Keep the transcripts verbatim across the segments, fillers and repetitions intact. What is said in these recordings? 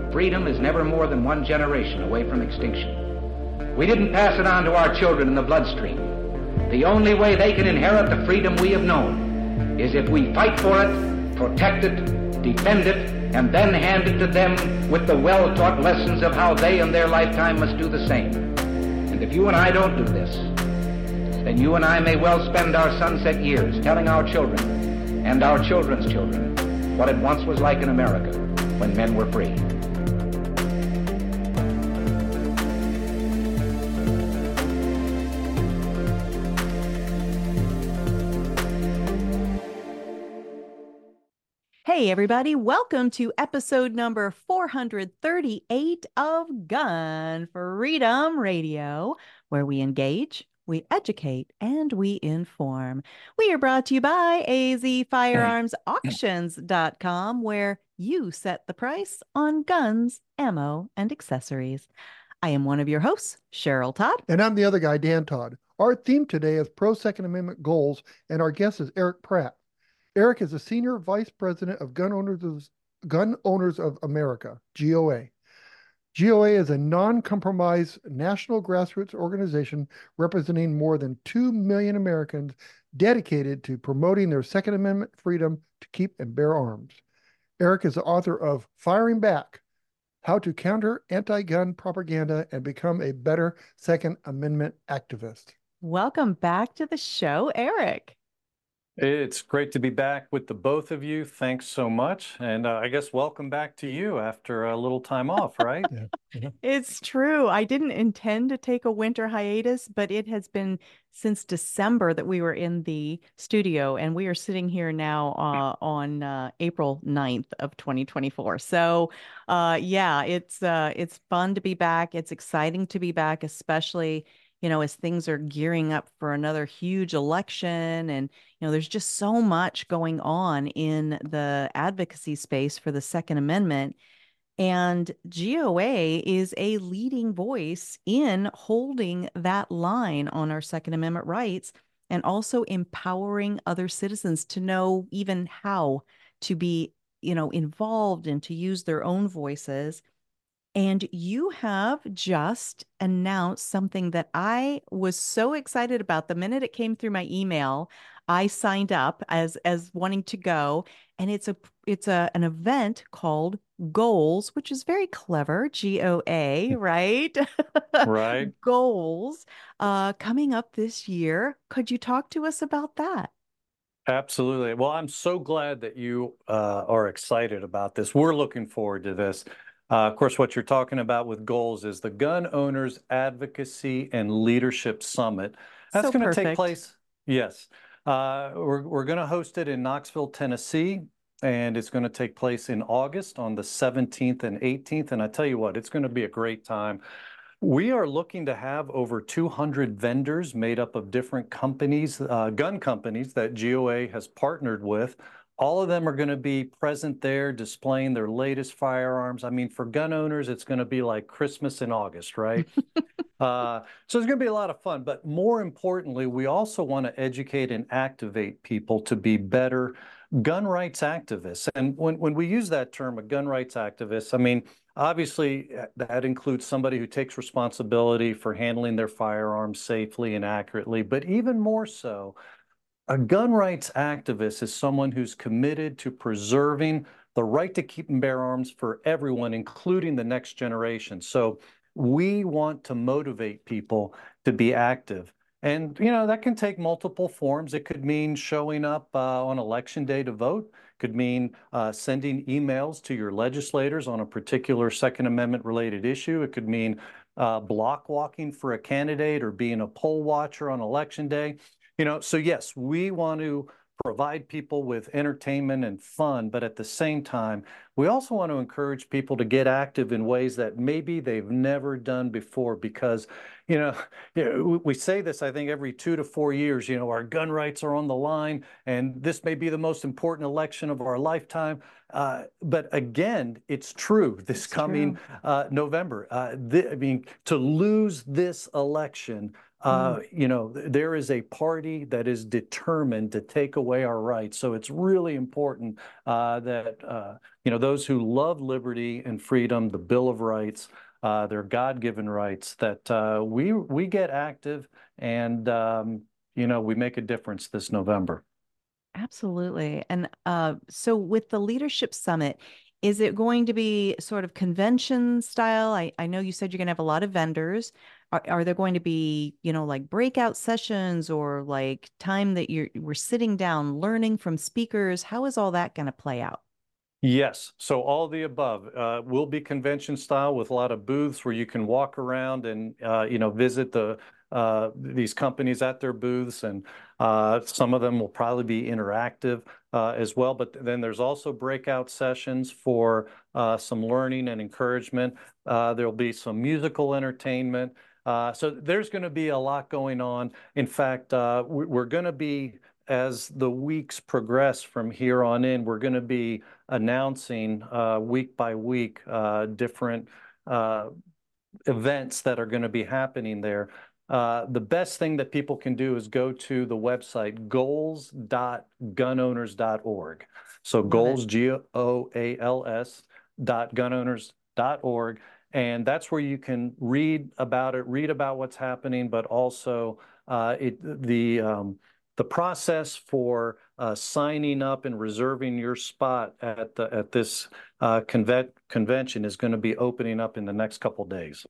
freedom is never more than one generation away from extinction. We didn't pass it on to our children in the bloodstream. The only way they can inherit the freedom we have known is if we fight for it, protect it, defend it, and then hand it to them with the well-taught lessons of how they in their lifetime must do the same. And if you and I don't do this, then you and I may well spend our sunset years telling our children and our children's children what it once was like in America when men were free. Hey everybody, welcome to episode number four hundred thirty-eight of Gun Freedom Radio, where we engage, we educate, and we inform. We are brought to you by A Z Firearms Auctions dot com, where you set the price on guns, ammo, and accessories. I am one of your hosts, Cheryl Todd. And I'm the other guy, Dan Todd. Our theme today is pro-Second Amendment goals, and our guest is Eric Pratt. Eric is a senior vice president of Gun Owners of, Gun Owners of America, G O A. G O A is a non-compromise national grassroots organization representing more than two million Americans dedicated to promoting their Second Amendment freedom to keep and bear arms. Eric is the author of Firing Back, How to Counter Anti-Gun Propaganda and Become a Better Second Amendment Activist. Welcome back to the show, Eric. It's great to be back with the both of you. Thanks so much. And uh, I guess welcome back to you after a little time off, right? Yeah. Yeah. It's true. I didn't intend to take a winter hiatus, but it has been since December that we were in the studio, and we are sitting here now uh, on uh, April ninth of twenty twenty-four. So uh, yeah, it's uh, it's fun to be back. It's exciting to be back, especially you know, as things are gearing up for another huge election. And, you know, there's just so much going on in the advocacy space for the Second Amendment. And G O A is a leading voice in holding that line on our Second Amendment rights and also empowering other citizens to know even how to be, you know, involved and to use their own voices. And you have just announced something that I was so excited about. The minute it came through my email, I signed up as as wanting to go. And it's a it's a an event called Goals, which is very clever, G O A, right? Right. Goals, uh, coming up this year. Could you talk to us about that? Absolutely. Well, I'm so glad that you uh, are excited about this. We're looking forward to this. Uh, of course, what you're talking about with Goals is the Gun Owners Advocacy and Leadership Summit. That's So going to perfect. take place. Yes. Uh, we're we're going to host it in Knoxville, Tennessee, and it's going to take place in August on the seventeenth and eighteenth. And I tell you what, it's going to be a great time. We are looking to have over two hundred vendors made up of different companies, uh, gun companies that G O A has partnered with. All of them are going to be present there, displaying their latest firearms. I mean, for gun owners, it's going to be like Christmas in August, right? uh, so it's going to be a lot of fun. But more importantly, we also want to educate and activate people to be better gun rights activists. And when, when we use that term, a gun rights activist, I mean, obviously that includes somebody who takes responsibility for handling their firearms safely and accurately, but even more so, a gun rights activist is someone who's committed to preserving the right to keep and bear arms for everyone, including the next generation. So we want to motivate people to be active. And, you know, that can take multiple forms. It could mean showing up uh, on election day to vote. Could mean uh, sending emails to your legislators on a particular Second Amendment related issue. It could mean uh, block walking for a candidate or being a poll watcher on election day. You know, so yes, we want to provide people with entertainment and fun, but at the same time, we also want to encourage people to get active in ways that maybe they've never done before because, you know, you know, we say this, I think, every two to four years, you know, our gun rights are on the line, and this may be the most important election of our lifetime. Uh, but again, it's true this It's coming true. uh, November. Uh, th- I mean, to lose this election Uh, Mm. you know, there is a party that is determined to take away our rights. So it's really important uh, that, uh, you know, those who love liberty and freedom, the Bill of Rights, uh, their God-given rights, that uh, we we get active and, um, you know, we make a difference this November. Absolutely. And uh, so with the Leadership Summit, is it going to be sort of convention style? I, I know you said you're going to have a lot of vendors. Are, are there going to be, you know, like breakout sessions or like time that you're we're sitting down learning from speakers? How is all that going to play out? Yes, so all the above uh, will be convention style with a lot of booths where you can walk around and uh, you know visit the uh, these companies at their booths, and uh, some of them will probably be interactive uh, as well. But then there's also breakout sessions for uh, some learning and encouragement. Uh, there'll be some musical entertainment. Uh, so there's going to be a lot going on. In fact, uh, we're going to be, as the weeks progress from here on in, we're going to be announcing uh, week by week uh, different uh, events that are going to be happening there. Uh, the best thing that people can do is go to the website goals dot gun owners dot org. So Love it. goals, G O A L S, dot gun owners dot org. And that's where you can read about it, read about what's happening, but also uh, it, the um, the process for uh, signing up and reserving your spot at the at this uh, conven convention is going to be opening up in the next couple days.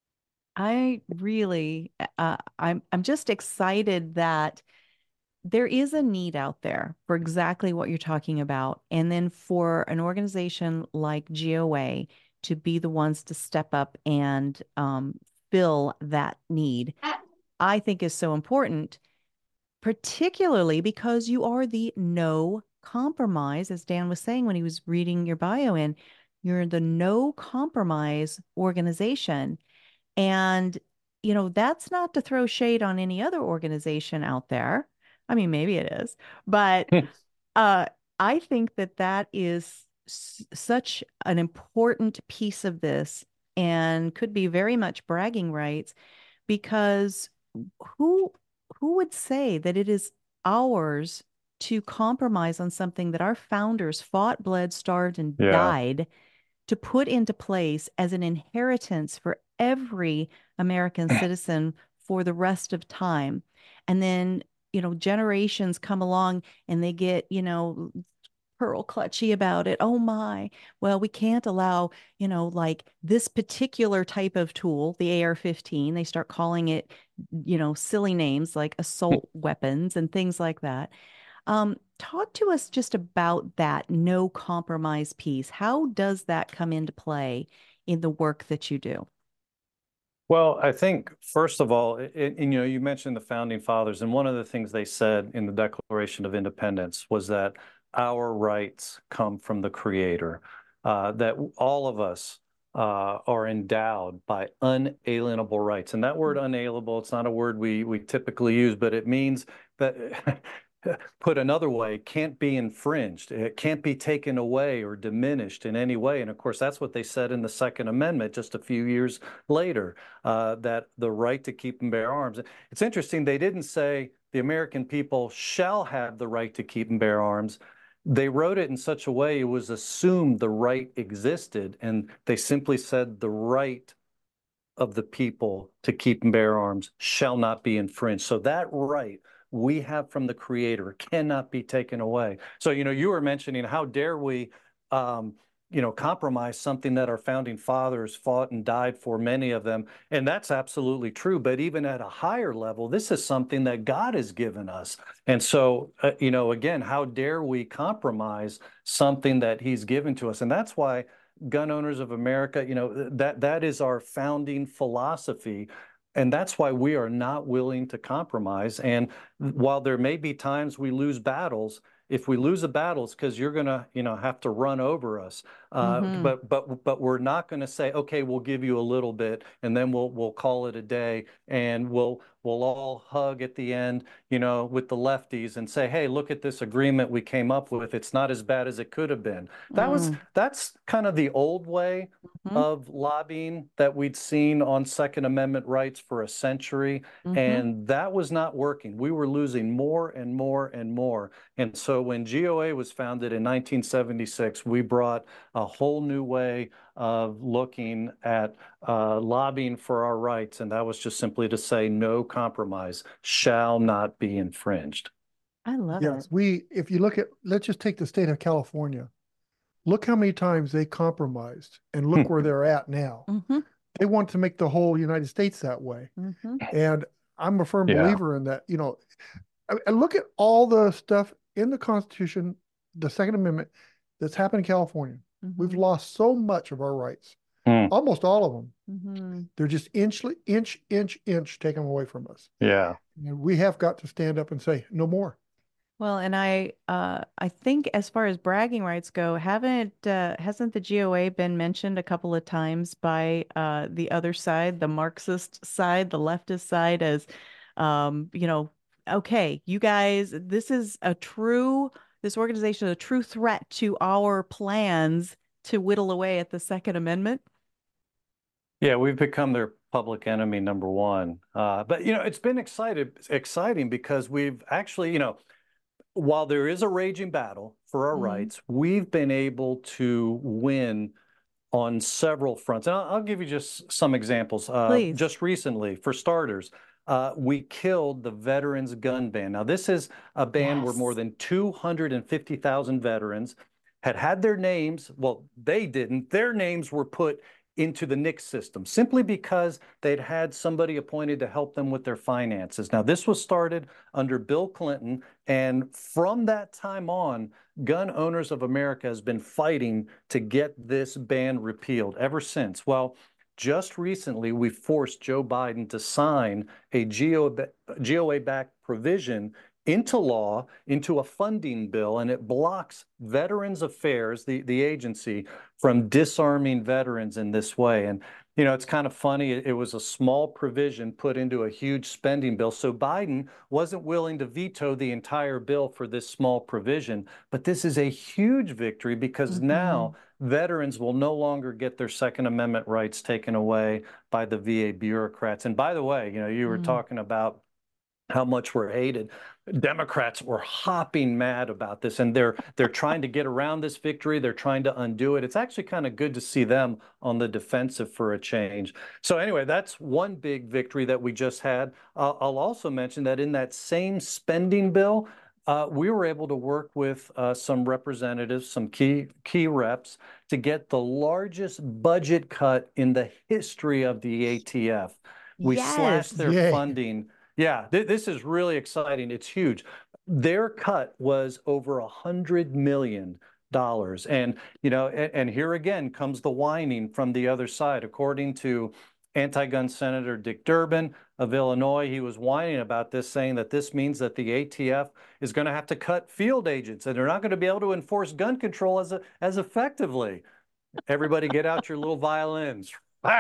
I really, uh, I'm I'm just excited that there is a need out there for exactly what you're talking about. And then for an organization like G O A to be the ones to step up and um, fill that need, I think is so important, particularly because you are the no compromise, as Dan was saying when he was reading your bio in, you're the no compromise organization. And, you know, that's not to throw shade on any other organization out there. I mean, maybe it is, but uh, I think that that is s- such an important piece of this and could be very much bragging rights because who who would say that it is ours to compromise on something that our founders fought, bled, starved, and Yeah. died to put into place as an inheritance for every American citizen for the rest of time. And then, you know, generations come along and they get, you know, pearl clutchy about it. Oh my, well, we can't allow, you know, like this particular type of tool, the A R fifteen, they start calling it, you know, silly names like assault weapons and things like that. Um, talk to us just about that no compromise piece. How does that come into play in the work that you do? Well, I think first of all, it, it- and, you know, you mentioned the founding fathers, and one of the things they said in the Declaration of Independence was that our rights come from the Creator, uh, that all of us uh, are endowed by unalienable rights. And that word unalienable, it's not a word we we typically use, but it means that put another way, can't be infringed. It can't be taken away or diminished in any way. And of course, that's what they said in the Second Amendment just a few years later, uh, that the right to keep and bear arms. It's interesting, they didn't say the American people shall have the right to keep and bear arms. They wrote it in such a way it was assumed the right existed, and they simply said the right of the people to keep and bear arms shall not be infringed. So that right we have from the Creator cannot be taken away. So, you know, you were mentioning how dare we, um, you know, compromise something that our founding fathers fought and died for, many of them. And that's absolutely true. But even at a higher level, this is something that God has given us. And so, uh, you know, again, how dare we compromise something that He's given to us? And that's why Gun Owners of America, you know, that that is our founding philosophy. And that's why we are not willing to compromise. And while there may be times we lose battles, if we lose a battle, it's because you're going to, you know, have to run over us. Uh, Mm-hmm. but but but we're not going to say, okay, we'll give you a little bit, and then we'll we'll call it a day, and we'll we'll all hug at the end, you know, with the lefties and say, hey, look at this agreement we came up with. It's not as bad as it could have been. That was, Mm. that's kind of the old way Mhm. of lobbying that we'd seen on Second Amendment rights for a century. Mhm. And that was not working. We were losing more and more and more. And so when G O A was founded in nineteen seventy-six, we brought a whole new way of looking at uh, lobbying for our rights. And that was just simply to say no compromise shall not be infringed. I love Yes, it. we, if you look at, let's just take the state of California. Look how many times they compromised and look where they're at now. Mhm. They want to make the whole United States that way. Mhm. And I'm a firm Yeah. believer in that. You know, I, I look at all the stuff in the Constitution, the Second Amendment that's happened in California. We've Mhm. lost so much of our rights, Mm. almost all of them. Mhm. They're just inch, inch, inch, inch taken away from us. Yeah. And we have got to stand up and say, no more. Well, and I uh I think as far as bragging rights go, haven't uh hasn't the G O A been mentioned a couple of times by uh the other side, the Marxist side, the leftist side as um, you know, okay, you guys, this is a true this organization is a true threat to our plans to whittle away at the Second Amendment? Yeah, we've become their public enemy number one. Uh, but, you know, it's been excited, exciting because we've actually, you know, while there is a raging battle for our Mhm. rights, we've been able to win on several fronts. And I'll, I'll give you just some examples. Uh, Please. just recently, for starters, uh, we killed the veterans gun ban. Now, this is a ban where more Yes. than two hundred fifty thousand veterans had had their names, well, they didn't, their names were put into the N I C S system simply because they'd had somebody appointed to help them with their finances. Now, this was started under Bill Clinton, and from that time on, Gun Owners of America has been fighting to get this ban repealed ever since. Well, just recently, we forced Joe Biden to sign a G O A-backed provision into law, into a funding bill, and it blocks Veterans Affairs, the, the agency, from disarming veterans in this way. And, you know, it's kind of funny. It, it was a small provision put into a huge spending bill. So Biden wasn't willing to veto the entire bill for this small provision. But this is a huge victory because Mhm. now veterans will no longer get their Second Amendment rights taken away by the V A bureaucrats. And by the way, you know, you were Mm. talking about how much we're hated. Democrats were hopping mad about this, and they're they're trying to get around this victory. They're trying to undo it. It's actually kind of good to see them on the defensive for a change. So anyway, that's one big victory that we just had. Uh, I'll also mention that in that same spending bill, uh, we were able to work with uh, some representatives, some key key reps, to get the largest budget cut in the history of the A T F. We Yes. slashed their Yay. funding. Yeah, th this is really exciting. It's huge. Their cut was over a hundred million dollars, and you know, and, and here again comes the whining from the other side. According to anti-gun Senator Dick Durbin of Illinois, he was whining about this, saying that this means that the A T F is going to have to cut field agents, and they're not going to be able to enforce gun control as a, as effectively. Everybody, get out your little violins.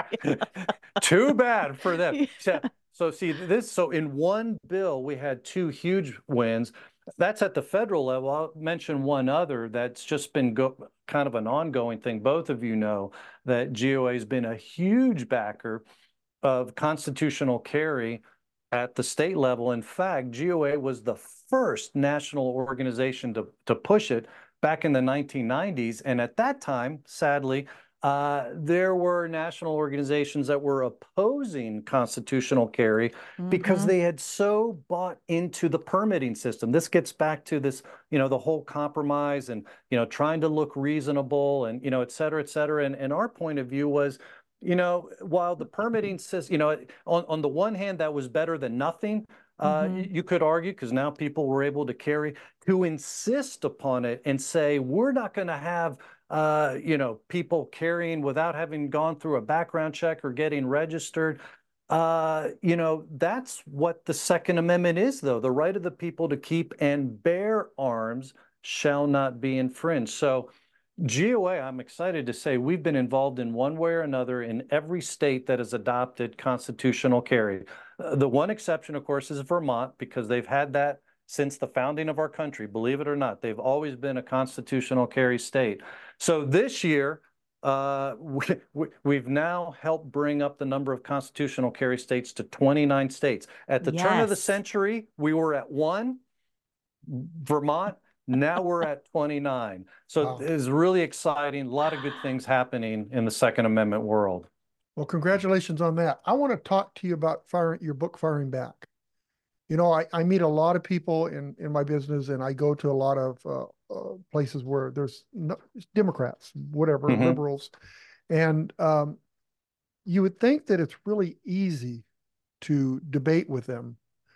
Too bad for them. So, so see this. So in one bill, we had two huge wins. That's at the federal level. I'll mention one other that's just been go, kind of an ongoing thing. Both of you know that G O A has been a huge backer of constitutional carry at the state level. In fact, G O A was the first national organization to, to push it back in the nineteen nineties. And at that time, sadly, uh, there were national organizations that were opposing constitutional carry because Mhm. they had so bought into the permitting system. This gets back to this, you know, the whole compromise and, you know, trying to look reasonable and, you know, et cetera, et cetera. And, and our point of view was, you know, while the permitting system, you know, on, on the one hand, that was better than nothing. Uh, Mhm. you, you could argue, because now people were able to carry, to insist upon it and say, we're not going to have, uh, you know, people carrying without having gone through a background check or getting registered. Uh, you know, that's what the Second Amendment is, though. The right of the people to keep and bear arms shall not be infringed. So, G O A, I'm excited to say we've been involved in one way or another in every state that has adopted constitutional carry. Uh, the one exception, of course, is Vermont, because they've had that since the founding of our country. Believe it or not, they've always been a constitutional carry state. So this year, uh, we, we, we've now helped bring up the number of constitutional carry states to twenty-nine states. At the turn of the Yes. century, we were at one, Vermont. Now we're at twenty-nine. So Wow. it's really exciting. A lot of good things happening in the Second Amendment world. Well, congratulations on that. I want to talk to you about firing your book, Firing Back. You know, I, I meet a lot of people in, in my business, and I go to a lot of uh, uh, places where there's no, Democrats, whatever, Mhm. liberals. And um, you would think that it's really easy to debate with them,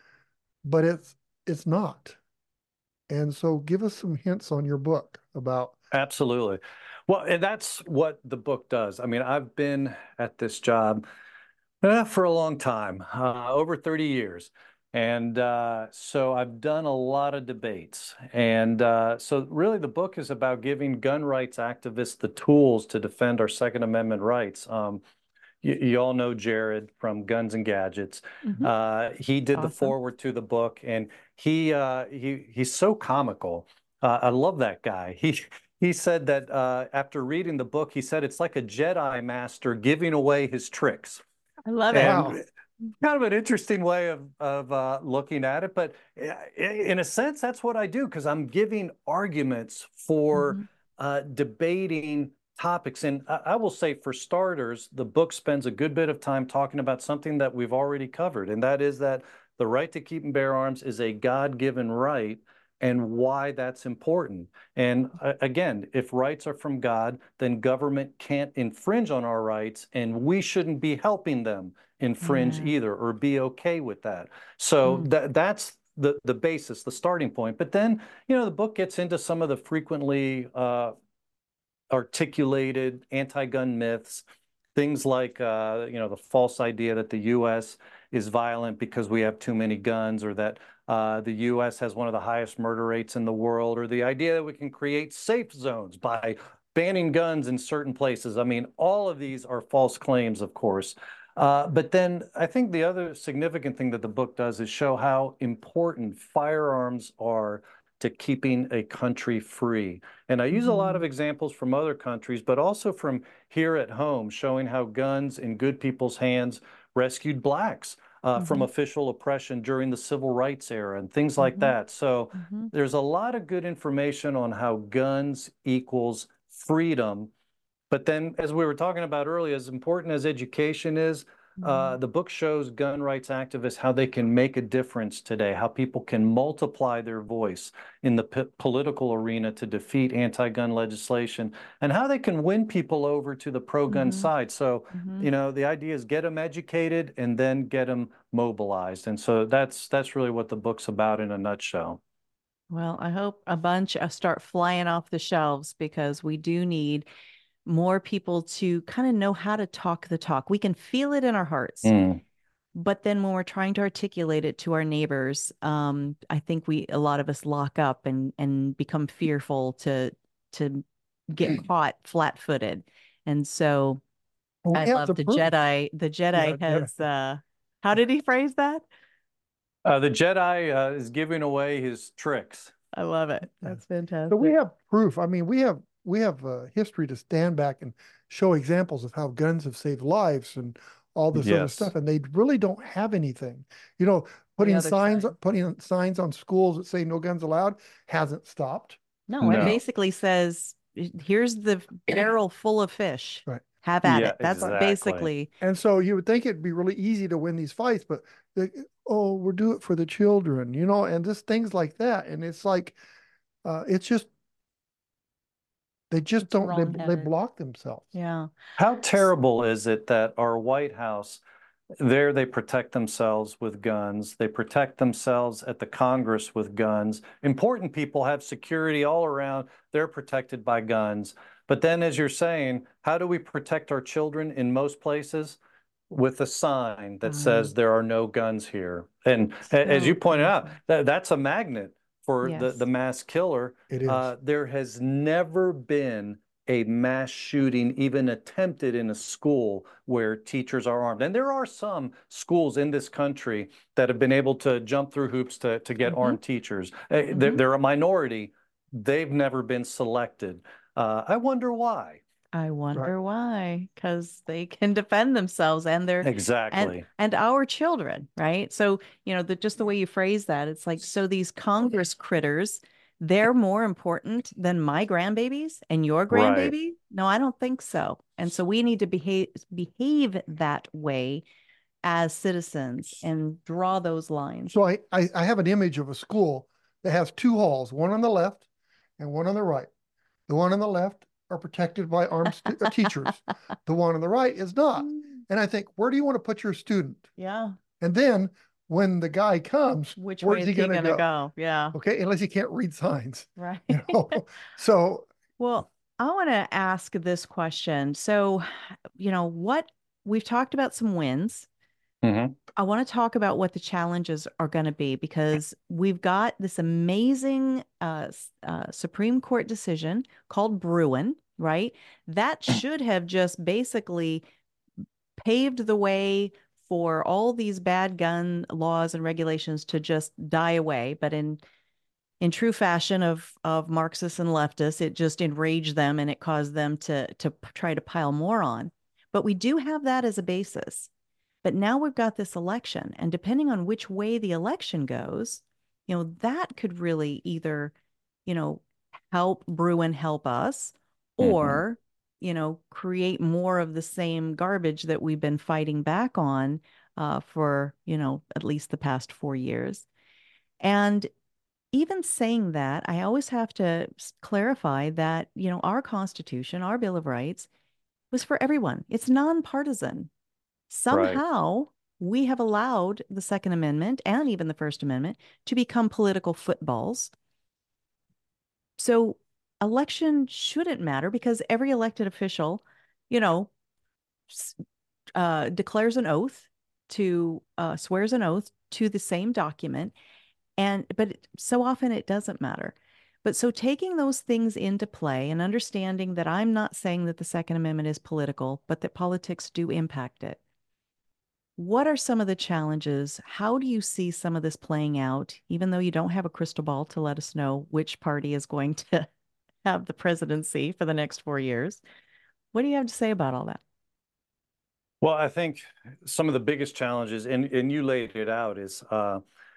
but it's it's not. And so give us some hints on your book about. Absolutely. Well, and that's what the book does. I mean, I've been at this job uh, for a long time, uh, over thirty years. And uh, so I've done a lot of debates. And uh, so really the book is about giving gun rights activists the tools to defend our Second Amendment rights. Um, you, you all know Jared from Guns and Gadgets. Mhm. Uh, he did the Awesome. foreword to the book, and he uh, he he's so comical. Uh, I love that guy. He he said that uh, after reading the book, he said it's like a Jedi master giving away his tricks. I love it. And Wow. kind of an interesting way of of uh, looking at it, but in a sense, that's what I do, because I'm giving arguments for Mhm. uh, debating topics. And I, I will say, for starters, the book spends a good bit of time talking about something that we've already covered, and that is that the right to keep and bear arms is a God-given right, and why that's important. And uh, again, if rights are from God, then government can't infringe on our rights, and we shouldn't be helping them infringe Yeah. either, or be okay with that. So Mm. that that's the the basis, the starting point. But then, you know, the book gets into some of the frequently uh, articulated anti-gun myths, things like, uh, you know, the false idea that the U S is violent because we have too many guns, or that uh, the U S has one of the highest murder rates in the world, or the idea that we can create safe zones by banning guns in certain places. I mean, all of these are false claims, of course. Uh, but then I think the other significant thing that the book does is show how important firearms are to keeping a country free. And I use a lot of Mhm. examples from other countries, but also from here at home, showing how guns in good people's hands rescued blacks uh, from Mhm. official oppression during the civil rights era and things like Mhm. that. So Mhm. there's a lot of good information on how guns equals freedom. But then, as we were talking about earlier, as important as education is, uh, Mhm. the book shows gun rights activists how they can make a difference today, how people can multiply their voice in the p- political arena to defeat anti-gun legislation, and how they can win people over to the pro-gun Mhm. side. So, Mhm. you know, the idea is get them educated and then get them mobilized. And so that's that's really what the book's about in a nutshell. Well, I hope a bunch uh, start flying off the shelves, because we do need more people to kind of know how to talk the talk. We can feel it in our hearts, Mm. but then when we're trying to articulate it to our neighbors, um, I think we a lot of us lock up and and become fearful to to get caught flat-footed. And so Well, I we have love the the proof. Jedi. The Yeah, Jedi Jedi. has uh how did he phrase that? Uh, the Jedi uh, is giving away his tricks. I love it. Yeah. That's So we fantastic. have proof. I mean, we have we have uh, history to stand back and show examples of how guns have saved lives and all this other Yes. stuff, and they really don't have anything. You know, The putting other signs side. putting signs on schools that say no guns allowed hasn't stopped. No, it No. basically says, here's the barrel full of fish. Right. Have at Yeah, it. That's exactly. basically, And so you would think it'd be really easy to win these fights, but they, oh, we'll do it for the children, you know, and just things like that. And it's like, uh, it's just they just it's don't they they wrong-headed. block themselves. Yeah. How terrible is it that our White House, there they protect themselves with guns, they protect themselves at the Congress with guns. Important people have security all around, they're protected by guns. But then, as you're saying, how do we protect our children in most places? With a sign that says Fine. there are no guns here. And a- as you So pointed out, painful. that, that's a magnet for the, Yes. the mass killer. It is. Uh, there has never been a mass shooting even attempted in a school where teachers are armed. And there are some schools in this country that have been able to jump through hoops to, to get mm-hmm. armed teachers. Mm-hmm. They're, they're a minority. They've never been selected. Uh, I wonder why. I wonder right. why, because they can defend themselves and their exactly and, and our children, right? So, you know, the, just the way you phrase that, it's like, so these Congress critters, they're more important than my grandbabies and your grandbaby? Right. No, I don't think so. And so we need to behave behave that way as citizens and draw those lines. So I, I, I have an image of a school that has two halls, one on the left and one on the right. The one on the left are protected by armed st- teachers. The one on the right is not. And I think, where do you want to put your student? Yeah. And then when the guy comes, which where's way is he going to go? go? Yeah. Okay, unless he can't read signs. Right. You know? So, well, I want to ask this question. So, you know, what we've talked about some wins. Mm-hmm. I want to talk about what the challenges are going to be, because we've got this amazing uh, uh, Supreme Court decision called Bruen, right? That should have just basically paved the way for all these bad gun laws and regulations to just die away. But in in true fashion of of Marxists and leftists, it just enraged them and it caused them to to try to pile more on. But we do have that as a basis. But now we've got this election, and depending on which way the election goes, you know, that could really either, you know, help Bruen help us, or, mm-hmm. you know, create more of the same garbage that we've been fighting back on uh, for, you know, at least the past four years. And even saying that, I always have to clarify that, you know, our Constitution, our Bill of Rights, was for everyone. It's nonpartisan. Somehow right. we have allowed the Second Amendment and even the First Amendment to become political footballs. So election shouldn't matter, because every elected official, you know, uh, declares an oath to, uh, swears an oath to the same document. And, but it, so often it doesn't matter. But so taking those things into play and understanding that I'm not saying that the Second Amendment is political, but that politics do impact it. What are some of the challenges? How do you see some of this playing out, even though you don't have a crystal ball to let us know which party is going to have the presidency for the next four years? What do you have to say about all that? Well, I think some of the biggest challenges, and, and you laid it out, is uh,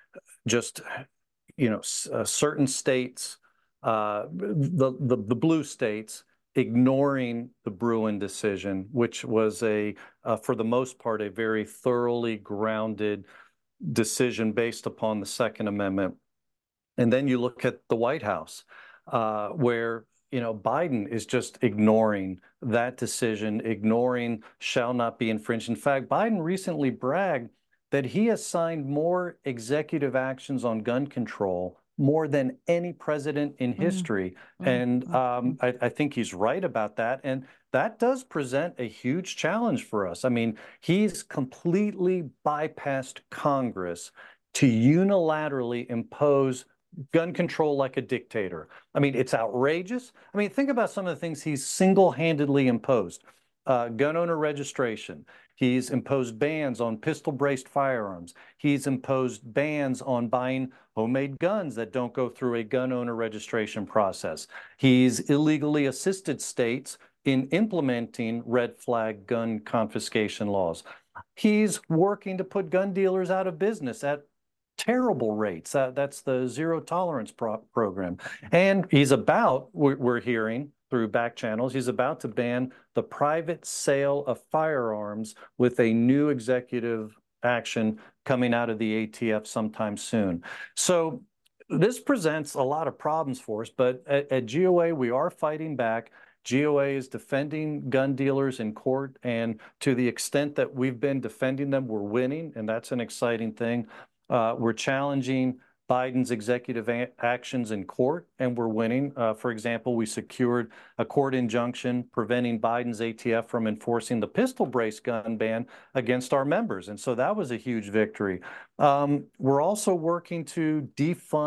just, you know, uh, certain states, uh, the, the, the blue states, ignoring the Bruen decision, which was a, uh, for the most part, a very thoroughly grounded decision based upon the Second Amendment. And then you look at the White House, uh, where, you know, Biden is just ignoring that decision, ignoring shall not be infringed. In fact, Biden recently bragged that he has signed more executive actions on gun control more than any president in history. Mm-hmm. And um, I, I think he's right about that. And that does present a huge challenge for us. I mean, he's completely bypassed Congress to unilaterally impose gun control like a dictator. I mean, it's outrageous. I mean, think about some of the things he's single-handedly imposed. Uh, gun owner registration. He's imposed bans on pistol-braced firearms. He's imposed bans on buying homemade guns that don't go through a gun owner registration process. He's illegally assisted states in implementing red flag gun confiscation laws. He's working to put gun dealers out of business at terrible rates. Uh, that's the zero tolerance pro program. And he's about, we're, we're hearing, through back channels, he's about to ban the private sale of firearms with a new executive action coming out of the A T F sometime soon. So this presents a lot of problems for us, but at, at G O A, we are fighting back. G O A is defending gun dealers in court, and to the extent that we've been defending them, we're winning, and that's an exciting thing. Uh, we're challenging Biden's executive actions in court, and we're winning. Uh, for example, we secured a court injunction preventing Biden's A T F from enforcing the pistol brace gun ban against our members. And so that was a huge victory. Um, we're also working to defund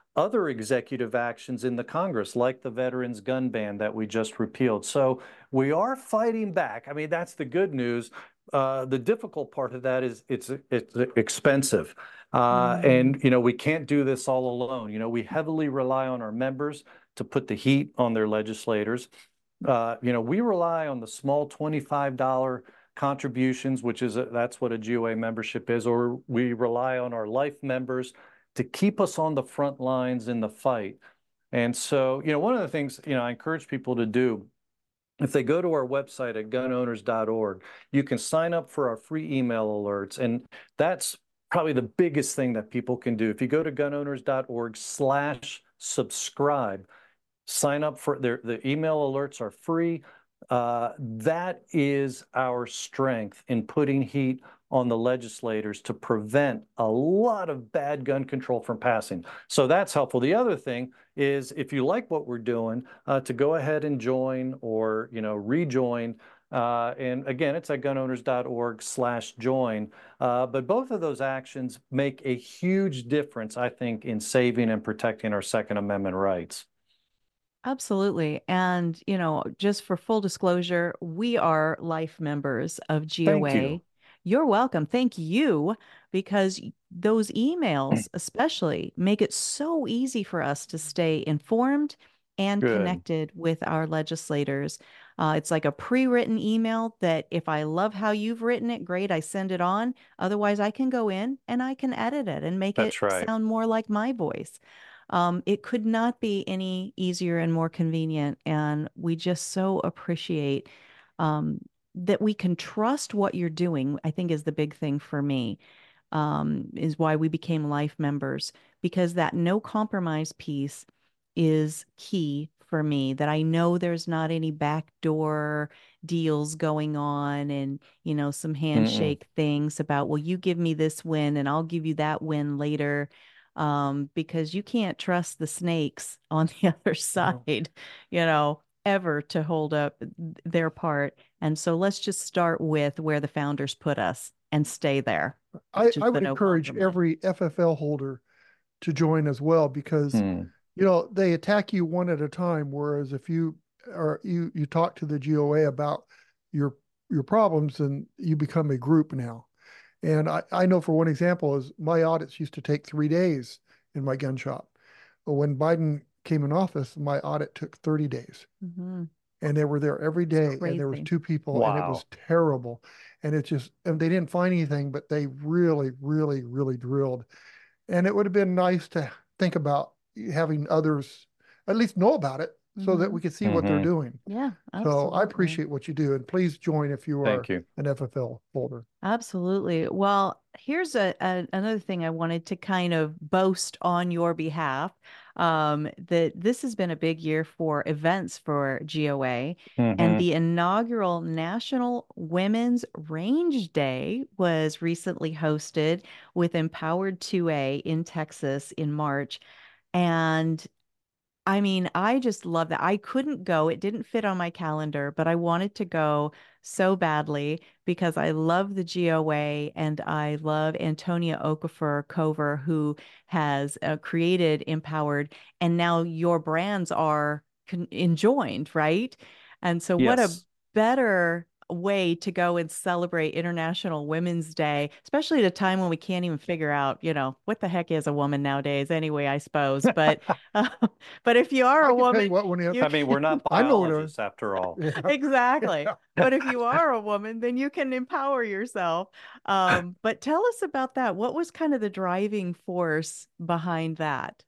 other executive actions in the Congress, like the veterans gun ban that we just repealed. So we are fighting back. I mean, that's the good news. Uh, the difficult part of that is it's it's expensive. Uh, Mm. and, you know, we can't do this all alone. You know, we heavily rely on our members to put the heat on their legislators. Uh, you know, we rely on the small twenty-five dollar contributions, which is, a, that's what a G O A membership is, or we rely on our life members to keep us on the front lines in the fight. And so, you know, one of the things, you know, I encourage people to do, if they go to our website at gun owners dot org, you can sign up for our free email alerts. And that's probably the biggest thing that people can do. If you go to gun owners dot org slash subscribe, sign up for their, the email alerts are free. Uh, that is our strength in putting heat on the legislators to prevent a lot of bad gun control from passing. So that's helpful. The other thing is, if you like what we're doing, uh, to go ahead and join or, you know, rejoin. Uh, and again, it's at gun owners dot org slash join. Uh, but both of those actions make a huge difference, I think, in saving and protecting our Second Amendment rights. Absolutely. And, you know, just for full disclosure, we are life members of Thank G O A. you. You're welcome. Thank you, because those emails especially make it so easy for us to stay informed and Good. connected with our legislators. Uh, it's like a pre-written email that if I love how you've written it, great, I send it on. Otherwise, I can go in and I can edit it and make it That's right. sound more like my voice. Um, it could not be any easier and more convenient. And we just so appreciate um, that we can trust what you're doing, I think is the big thing for me, um, is why we became life members, because that no compromise piece is key for me, that I know there's not any backdoor deals going on and, you know, some handshake Mm-mm. things about, well, you give me this win and I'll give you that win later. Um, because you can't trust the snakes on the other side, you know, ever to hold up their part. And so let's just start with where the founders put us and stay there. I, I would no encourage compromise. Every F F L holder to join as well, because, hmm. you know, they attack you one at a time. Whereas if you or you, you talk to the G O A about your, your problems, and you become a group now. And I, I know for one example is my audits used to take three days in my gun shop. But when Biden came in office, my audit took thirty days. Mm-hmm. And they were there every day. And there was two people wow. and it was terrible. And it just, and they didn't find anything, but they really, really, really drilled. And it would have been nice to think about having others at least know about it, so that we could see mm-hmm. what they're doing. Yeah, absolutely. So I appreciate what you do, and please join if you are you. an F F L holder. Absolutely. Well, here's a, a another thing I wanted to kind of boast on your behalf, um, that this has been a big year for events for G O A, mm-hmm. and the inaugural National Women's Range Day was recently hosted with Empowered two A in Texas in March. And I mean, I just love that. I couldn't go. It didn't fit on my calendar, but I wanted to go so badly because I love the G O A and I love Antonia Okafor Cover, who has uh, created Empowered, and now your brands are con- enjoined, right? And so yes. What a better way to go and celebrate International Women's Day, especially at a time when we can't even figure out, you know, what the heck is a woman nowadays anyway, I suppose. But uh, but if you are I a woman, what one I mean, we're not biologists after all. Yeah. Exactly. But if you are a woman, then you can empower yourself. Um, but tell us about that. What was kind of the driving force behind that?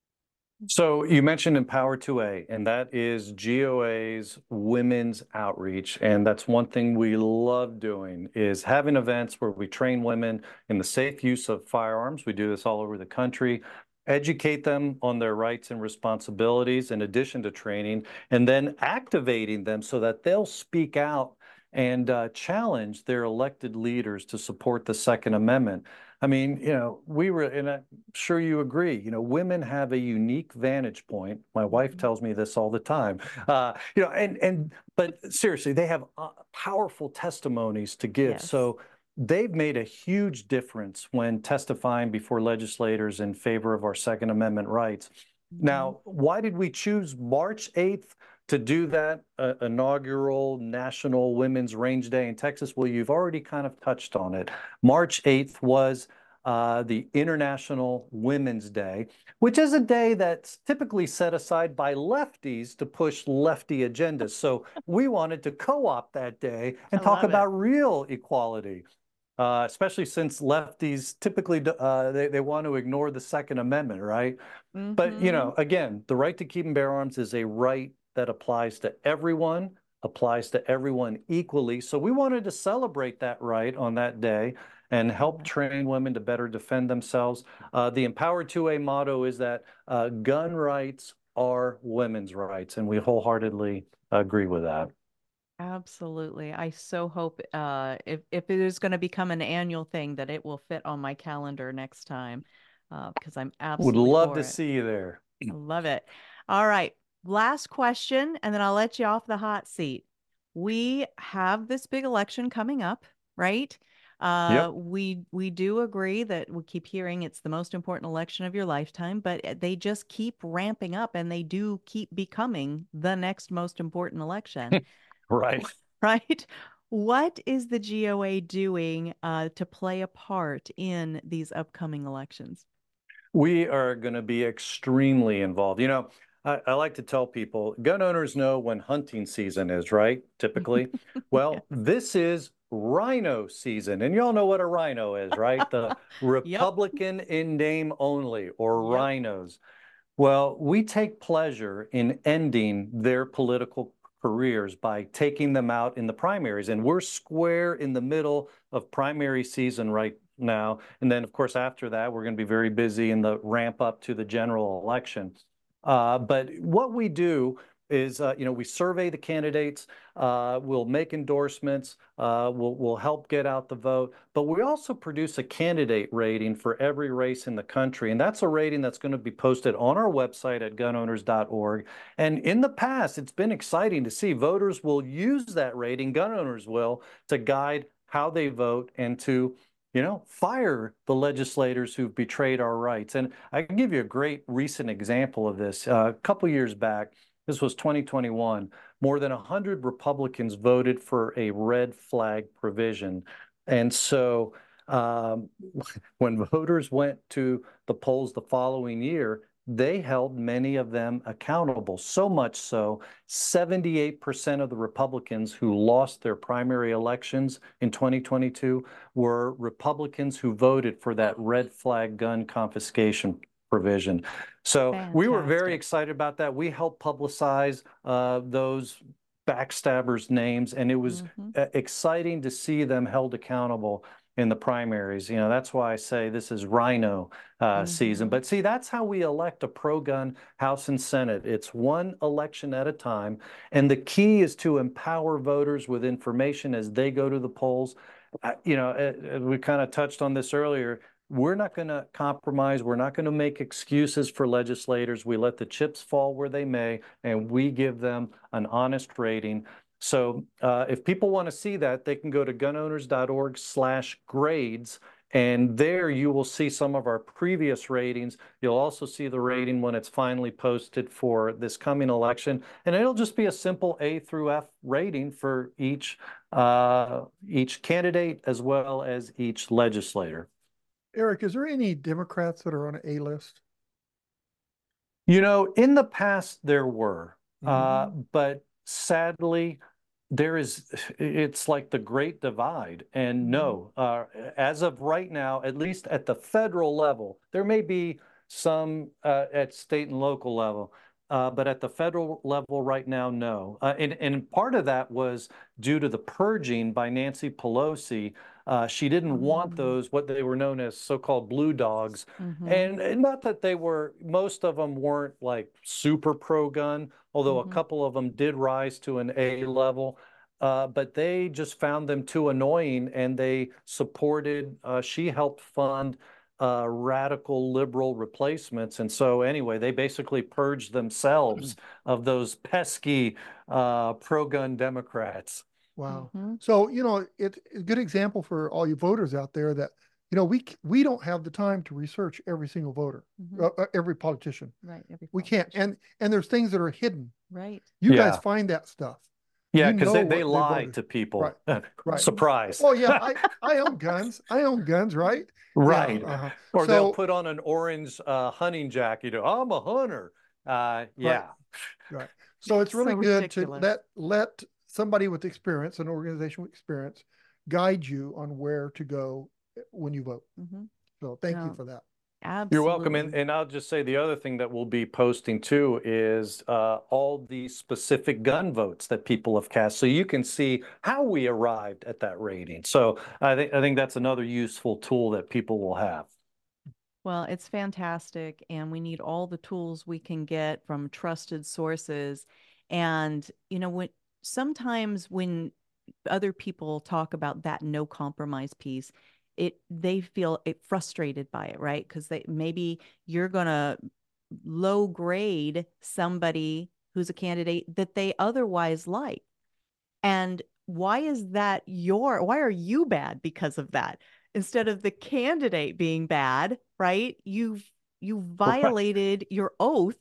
So you mentioned Empower two A, and that is G O A's women's outreach. And that's one thing we love doing, is having events where we train women in the safe use of firearms. We do this all over the country, educate them on their rights and responsibilities in addition to training, and then activating them so that they'll speak out and uh, challenge their elected leaders to support the Second Amendment. I mean, you know, we were, and I'm sure you agree, you know, women have a unique vantage point. My wife tells me this all the time, uh, you know, and, and, but seriously, they have uh, powerful testimonies to give. Yes. So they've made a huge difference when testifying before legislators in favor of our Second Amendment rights. Mm-hmm. Now, why did we choose March eighth to do that uh, inaugural National Women's Range Day in Texas? Well, you've already kind of touched on it. March eighth was uh, the International Women's Day, which is a day that's typically set aside by lefties to push lefty agendas. So we wanted to co-opt that day and I talk about it. real equality. Uh, especially since lefties typically uh, they, they want to ignore the Second Amendment, right? Mm-hmm. But, you know, again, the right to keep and bear arms is a right that applies to everyone, applies to everyone equally. So we wanted to celebrate that right on that day and help train women to better defend themselves. Uh, the Empower two A motto is that uh, gun rights are women's rights, and we wholeheartedly agree with that. Absolutely. I so hope uh, if, if it is going to become an annual thing, that it will fit on my calendar next time, uh, because I'm absolutely would love to it. see you there. I love it. All right. Last question, and then I'll let you off the hot seat. We have this big election coming up, right? Uh, yep. We we do agree that we keep hearing it's the most important election of your lifetime, but they just keep ramping up, and they do keep becoming the next most important election. Right. Right. What is the G O A doing uh, to play a part in these upcoming elections? We are going to be extremely involved. You know, I, I like to tell people gun owners know when hunting season is, right? Typically. Well, yes. This is rhino season. And y'all know what a rhino is, right? The Republican yep. in name only, or yep. rhinos. Well, we take pleasure in ending their political careers by taking them out in the primaries. And we're square in the middle of primary season right now. And then, of course, after that, we're going to be very busy in the ramp up to the general election. Uh, but what we do is, uh, you know, we survey the candidates, uh, we'll make endorsements, uh, we'll, we'll help get out the vote, but we also produce a candidate rating for every race in the country. And that's a rating that's going to be posted on our website at gun owners dot org. And in the past, it's been exciting to see voters will use that rating, gun owners will, to guide how they vote and to, you know, fire the legislators who've betrayed our rights. And I can give you a great recent example of this. Uh, a couple years back, this was twenty twenty-one, more than one hundred Republicans voted for a red flag provision. And so um, when voters went to the polls the following year, they held many of them accountable. So much so, seventy-eight percent of the Republicans who lost their primary elections in twenty twenty-two were Republicans who voted for that red flag gun confiscation provision. So Fantastic. We were very excited about that. We helped publicize uh, those backstabbers' names, and it was mm-hmm. uh, exciting to see them held accountable in the primaries. You know, that's why I say this is rhino uh, mm-hmm. season. But see, that's how we elect a pro-gun House and Senate. It's one election at a time. And the key is to empower voters with information as they go to the polls. Uh, you know, uh, we kind of touched on this earlier. We're not going to compromise. We're not going to make excuses for legislators. We let the chips fall where they may, and we give them an honest rating. So uh, if people want to see that, they can go to gun owners dot org slash grades, and there you will see some of our previous ratings. You'll also see the rating when it's finally posted for this coming election, and it'll just be a simple A through F rating for each, uh, each candidate as well as each legislator. Eric, is there any Democrats that are on an A list? You know, in the past there were, mm-hmm. uh, but sadly, there is, it's like the great divide. And no, uh, as of right now, at least at the federal level, there may be some uh, at state and local level, uh, but at the federal level right now, no. Uh, and, and part of that was due to the purging by Nancy Pelosi. Uh, she didn't mm-hmm. want those, what they were known as so-called blue dogs. Mm-hmm. And, and not that they were, most of them weren't like super pro-gun, although mm-hmm. a couple of them did rise to an A level. Uh, but they just found them too annoying, and they supported, uh, she helped fund uh, radical liberal replacements. And so anyway, they basically purged themselves of those pesky uh, pro-gun Democrats. Wow. Mhm. So, you know, it, it's a good example for all you voters out there that, you know, we c- we don't have the time to research every single voter, Mhm. uh, uh, every politician. Right. Every We can't. politician. And and there's things that are hidden. Right. You guys Yeah. find that stuff. Yeah, You because know they, they what they lie voted. to Right. people. Right. Surprise. Oh yeah, I I own guns. I own guns, right? Yeah. Right. Uh-huh. Or they'll So put on an orange uh, hunting jacket. I'm a hunter. Uh, right, yeah. right. So it's really So good to ridiculous. let let somebody with experience, an organization with experience, guide you on where to go when you vote. Mhm. So thank you No, for that. You're welcome. And, absolutely. and I'll just say the other thing that we'll be posting too is uh, all the specific gun votes that people have cast. So you can see how we arrived at that rating. So I think I think that's another useful tool that people will have. Well, it's fantastic, and we need all the tools we can get from trusted sources. And, you know, when sometimes when other people talk about that no compromise piece, it they feel it frustrated by it, right? Because they maybe you're gonna low grade somebody who's a candidate that they otherwise like. And why is that your, why are you bad because of that? Instead of the candidate being bad, right? You've, you Right. violated your oath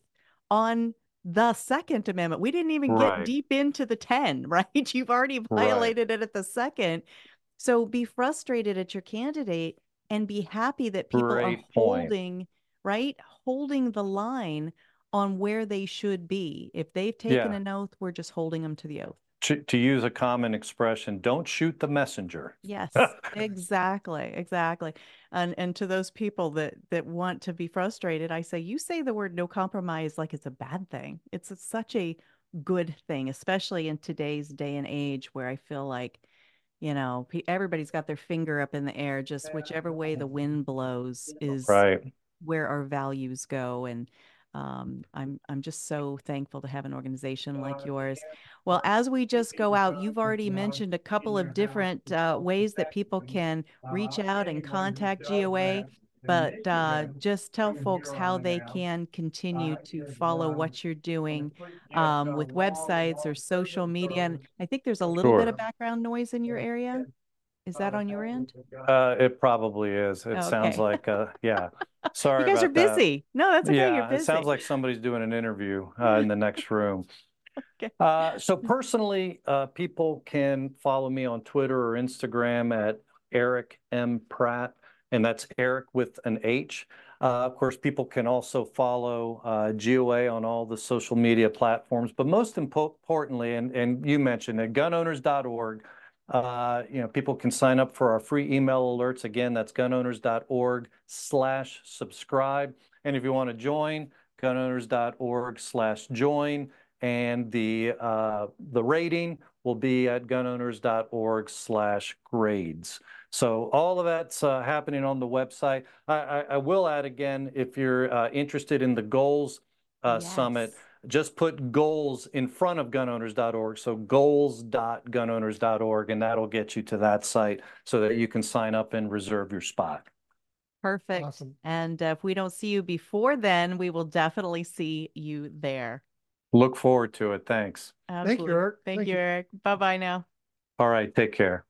on the Second Amendment. We didn't even get Right. deep into the ten, right? You've already Right. violated it at the second. So be frustrated at your candidate and be happy that people are Great point. holding, right? Holding the line on where they should be. If they've taken Yeah. an oath, we're just holding them to the oath. To, to use a common expression, don't shoot the messenger. Yes, exactly, exactly. And and to those people that that want to be frustrated, I say you say the word no compromise like it's a bad thing. It's a, such a good thing, especially in today's day and age where I feel like, you know, pe- everybody's got their finger up in the air, just whichever way the wind blows is Right. where our values go. And um, I'm I'm just so thankful to have an organization like yours. Well, as we just go out, you've already mentioned a couple of different uh, ways that people can reach out and contact G O A, but uh, just tell folks how they can continue to follow what you're doing um, with websites or social media. And I think there's a little bit of Sure. background noise in your area. Is that on your end? Uh, it probably is. It sounds Okay. like, uh, yeah. You Sorry guys are about that. busy. No, that's okay. You're Yeah, it sounds busy. like somebody's doing an interview uh, in the next room. Okay. Uh, so personally, uh, people can follow me on Twitter or Instagram at Eric M. Pratt, and that's Eric with an H. Uh, of course, people can also follow uh, G O A on all the social media platforms, but most impo importantly, and, and you mentioned at gun owners dot org, uh, you know, people can sign up for our free email alerts. Again, that's gun owners dot org slash subscribe. And if you want to join, gun owners dot org slash join. And the uh, the rating will be at gun owners dot org slash grades. So all of that's uh, happening on the website. I, I, I will add again, if you're uh, interested in the Goals uh, Yes. Summit, just put goals in front of gun owners dot org. So goals dot gun owners dot org, and that'll get you to that site so that you can sign up and reserve your spot. Perfect. Awesome. And uh, if we don't see you before then, we will definitely see you there. Look forward to it. Thanks. Absolutely. Thank you, Eric. Thank, Thank you, you. Eric. Bye-bye now. All right. Take care.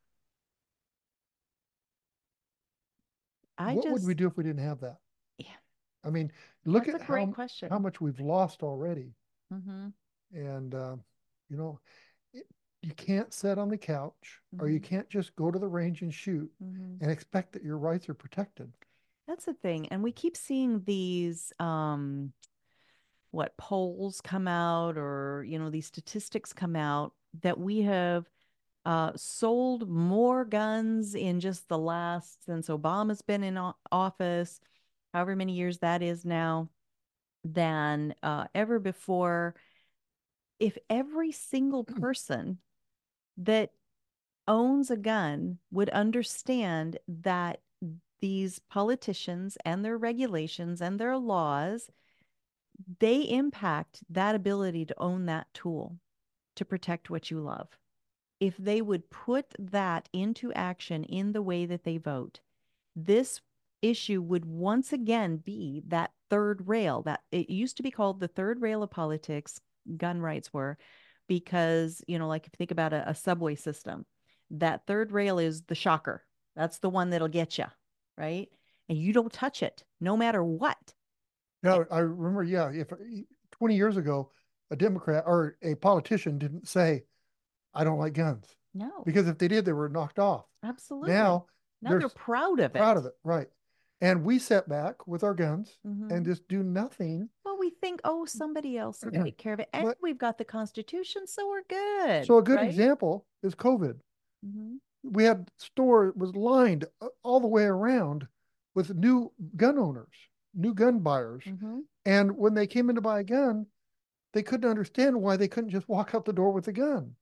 I What just, would we do if we didn't have that? Yeah. I mean, look That's at a great how question. how much we've lost already. Mm-hmm. And, uh, you know, it, you can't sit on the couch or you Mhm. can't just go to the range and shoot Mm-hmm. and expect that your rights are protected. That's the thing. And we keep seeing these, um, what polls come out or, you know, these statistics come out that we have uh, sold more guns in just the last, since Obama's been in o- office, however many years that is now, than uh, ever before. If every single person that owns a gun would understand that these politicians and their regulations and their laws, they impact that ability to own that tool to protect what you love. If they would put that into action in the way that they vote, this issue would once again be that third rail that it used to be called the third rail of politics, gun rights were, because, you know, like if you think about a, a subway system, that third rail is the shocker. That's the one that'll get you, right? And you don't touch it no matter what. Now, I remember, yeah, if twenty years ago, a Democrat or a politician didn't say, I don't like guns. No, Because if they did, they were knocked off. absolutely. Now, Now they're proud of it. proud of it, right. And we sat back with our guns Mhm. and just do nothing. Well, we think, oh, somebody else will take care of it. And But- we've got the Constitution, so we're good. So a good right? example is COVID. Mhm. We had store was lined uh, all the way around with new gun owners, new gun buyers. Mhm. And when they came in to buy a gun, they couldn't understand why they couldn't just walk out the door with a gun.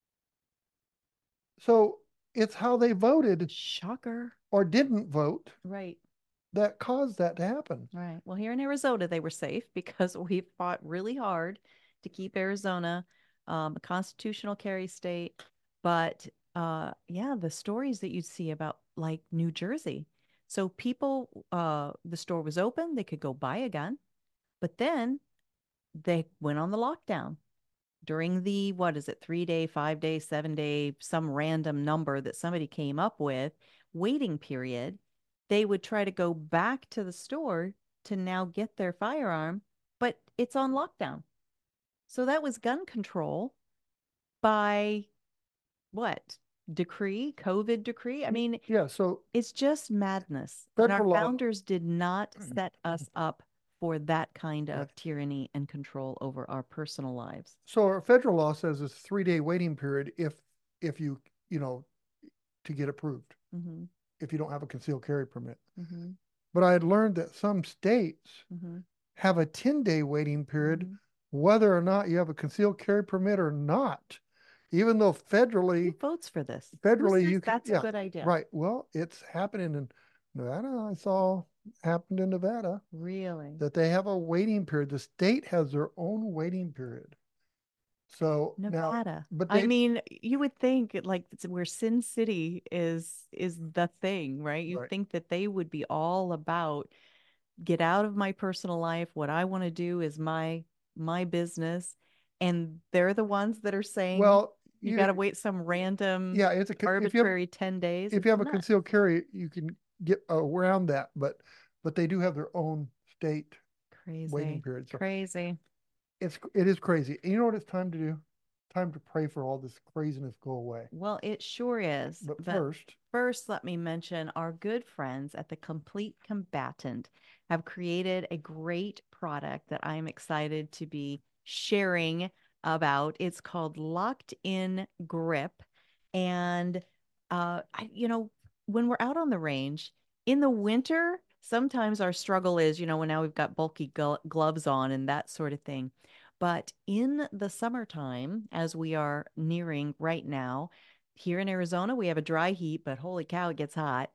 So it's how they voted Shocker. or didn't vote Right. that caused that to happen. Right. Well, here in Arizona, they were safe because we fought really hard to keep Arizona um, a constitutional carry state. But uh, yeah, the stories that you'd see about like New Jersey. So people, uh, the store was open, they could go buy a gun, but then they went on the lockdown during the, what is it, three day, five day, seven day, some random number that somebody came up with, waiting period. They would try to go back to the store to now get their firearm, but it's on lockdown. So that was gun control by what? Decree, COVID decree? I mean, Yeah, so it's just madness. And our Federal law- founders did not set us up for that kind of Right. tyranny and control over our personal lives. so our federal law says it's a three-day waiting period if if you, you know, to get approved, Mm-hmm, if you don't have a concealed carry permit. mm-hmm, But I had learned that some states mm-hmm, have a ten-day waiting period, mm-hmm. whether or not you have a concealed carry permit or not. Even though Who federally, votes for this? Who federally says you can, that's yeah, a good idea. right. Well, it's happening in Nevada. I saw happened in Nevada Really? that they have a waiting period. The state has their own waiting period. So now, Nevada. but I they- mean, you would think like it's where Sin City is is the thing, right? You Right. think that they would be all about get out of my personal life. What I want to do is my my business. And they're the ones that are saying well, you, you got to wait some random yeah, it's a con- if you have, arbitrary ten days. if you have a It's nuts. concealed carry, you can get around that, but but they do have their own state waiting Crazy. period. So Crazy. it's it is crazy. And you know what it's time to do? Time to pray for all this craziness go away. Well, it sure is. But But first, First, let me mention our good friends at the Complete Combatant have created a great product that I'm excited to be sharing about. It's called Locked In Grip. And, uh, I, you know, when we're out on the range in the winter, sometimes our struggle is, you know, when now we've got bulky glo- gloves on and that sort of thing. But in the summertime, as we are nearing right now, here in Arizona, we have a dry heat, but holy cow, it gets hot.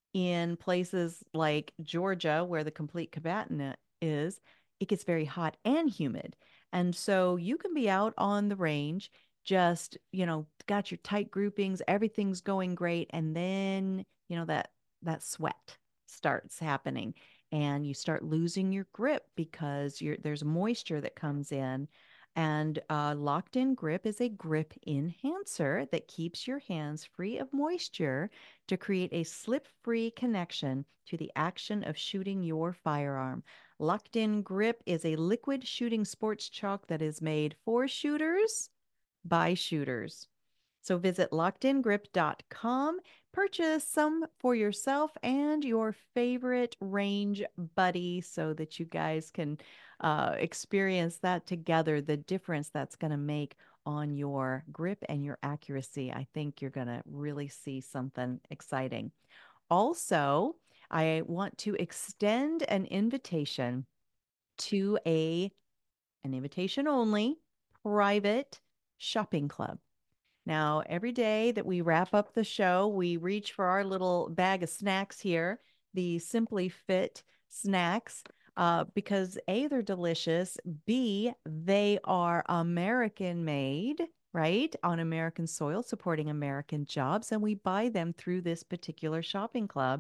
In places like Georgia, where the Complete Combatant is, it gets very hot and humid. And so you can be out on the range, just, you know, got your tight groupings, everything's going great. And then, you know, that that sweat starts happening and you start losing your grip because you're, there's moisture that comes in. And uh, Locked In Grip is a grip enhancer that keeps your hands free of moisture to create a slip-free connection to the action of shooting your firearm. Locked In Grip is a liquid shooting sports chalk that is made for shooters by shooters. So visit locked in grip dot com, purchase some for yourself and your favorite range buddy so that you guys can uh, experience that together, the difference that's going to make on your grip and your accuracy. I think you're going to really see something exciting. Also, I want to extend an invitation to a an invitation only private shopping club. Now, every day that we wrap up the show, we reach for our little bag of snacks here, the Simply Fit snacks, uh, because A, they're delicious, B, they are American made, right? On American soil, supporting American jobs, and we buy them through this particular shopping club.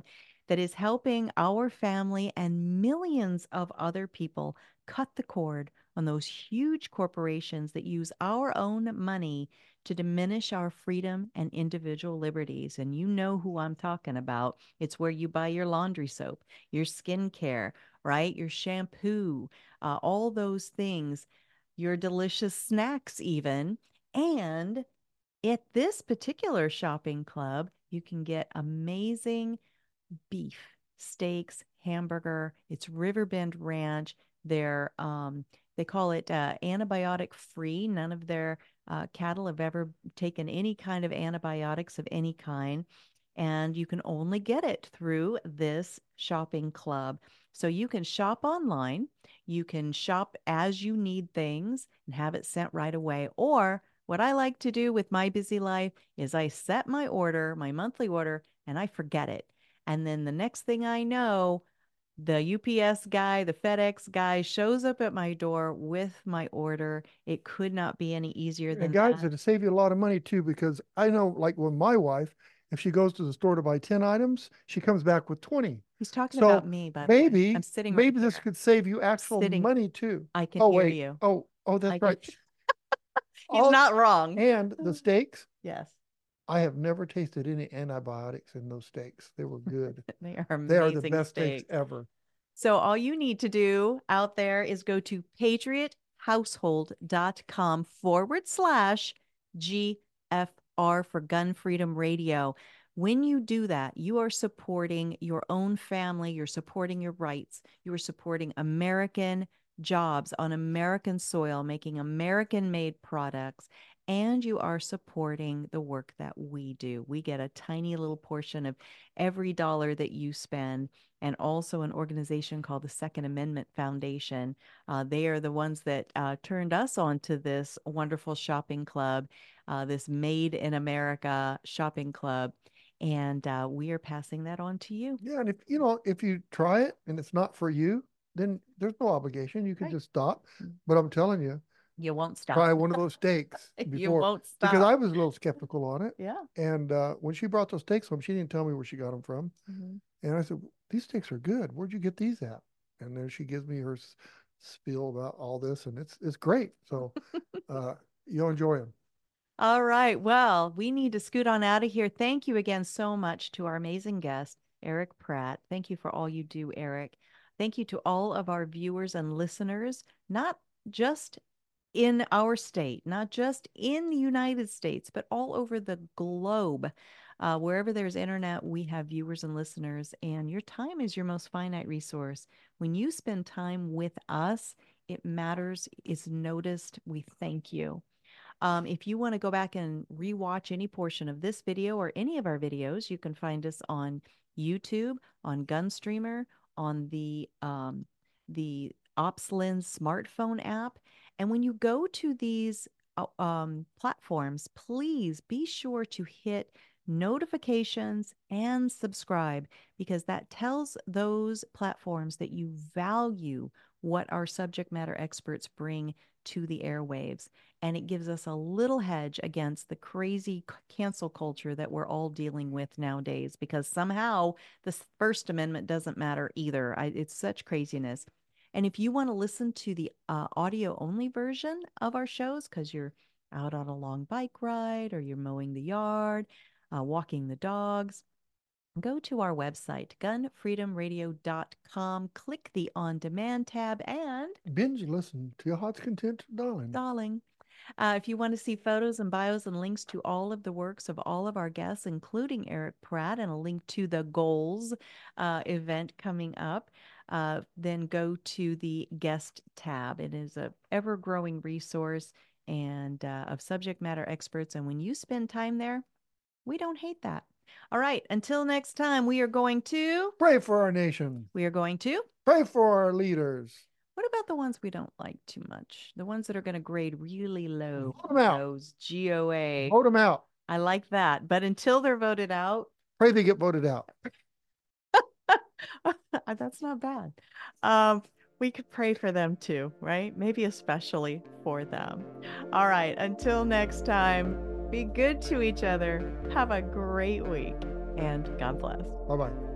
that is helping our family and millions of other people cut the cord on those huge corporations that use our own money to diminish our freedom and individual liberties. And you know who I'm talking about. It's where you buy your laundry soap, your skincare, right? Your shampoo, uh, all those things, your delicious snacks even. And at this particular shopping club, you can get amazing beef, steaks, hamburger. It's Riverbend Ranch. They're um, they call it uh, antibiotic free. None of their uh, cattle have ever taken any kind of antibiotics of any kind. And you can only get it through this shopping club. So you can shop online. You can shop as you need things and have it sent right away. Or what I like to do with my busy life is I set my order, my monthly order, and I forget it. And then the next thing I know, the U P S guy, the FedEx guy shows up at my door with my order. It could not be any easier than And guys, that. it'll save you a lot of money too, because I know, like, with my wife, if she goes to the store to buy ten items, she comes back with twenty. He's talking So about me, by the way. maybe, I'm sitting right maybe this here. could save you actual Sitting- money too. I can Oh, hear wait. you. Oh, oh, that's I can- right. He's All- not wrong. And the steaks, Yes, I have never tasted any antibiotics in those steaks. They were good. they are amazing They are the best steaks. steaks ever. So all you need to do out there is go to patriothousehold.com forward slash G F R for Gun Freedom Radio. When you do that, you are supporting your own family. You're supporting your rights. You are supporting American jobs on American soil, making American-made products, and you are supporting the work that we do. We get a tiny little portion of every dollar that you spend, and also an organization called the Second Amendment Foundation. Uh, they are the ones that uh, turned us on to this wonderful shopping club, uh, this Made in America shopping club. And uh, we are passing that on to you. Yeah, and if you know, if you try it and it's not for you, then there's no obligation. You can Right. just stop. But I'm telling you, You won't stop. try one of those steaks You before, won't stop. because I was a little skeptical on it. Yeah. And uh, when she brought those steaks home, she didn't tell me where she got them from. Mhm. And I said, "These steaks are good. Where'd you get these at?" And then she gives me her s- spiel about all this, and it's it's great. So uh, you'll enjoy them. All right. Well, we need to scoot on out of here. Thank you again so much to our amazing guest, Eric Pratt. Thank you for all you do, Eric. Thank you to all of our viewers and listeners, not just in our state, not just in the United States, but all over the globe. Uh, wherever there's internet, we have viewers and listeners, and your time is your most finite resource. When you spend time with us, it matters, it's noticed. We thank you. Um, if you want to go back and rewatch any portion of this video or any of our videos, you can find us on YouTube, on Gunstreamer, on the um, the OpsLens smartphone app. And when you go to these uh, um, platforms, please be sure to hit notifications and subscribe, because that tells those platforms that you value what our subject matter experts bring to the airwaves. And it gives us a little hedge against the crazy c- cancel culture that we're all dealing with nowadays, because somehow the First Amendment doesn't matter either. I, it's such craziness. And if you want to listen to the uh, audio only version of our shows, because you're out on a long bike ride or you're mowing the yard, uh, walking the dogs, go to our website, gun freedom radio dot com, click the On Demand tab, and Binge listen to your heart's content, darling. darling. Uh, if you want to see photos and bios and links to all of the works of all of our guests, including Eric Pratt, and a link to the Goals uh, event coming up, uh, then go to the guest tab. It is a ever-growing resource and uh, of subject matter experts. And when you spend time there, we don't hate that. All right. Until next time, we are going to, Pray for our nation. we are going to, Pray for our leaders. what about the ones we don't like too much? The ones that are going to grade really low. Vote 'em out. Those G O A. Vote them out. I like that. But until they're voted out, Pray they get voted out. that's not bad. Um, we could pray for them too, right? Maybe especially for them. All right. Until next time, be good to each other. Have a great week, and God bless. Bye bye.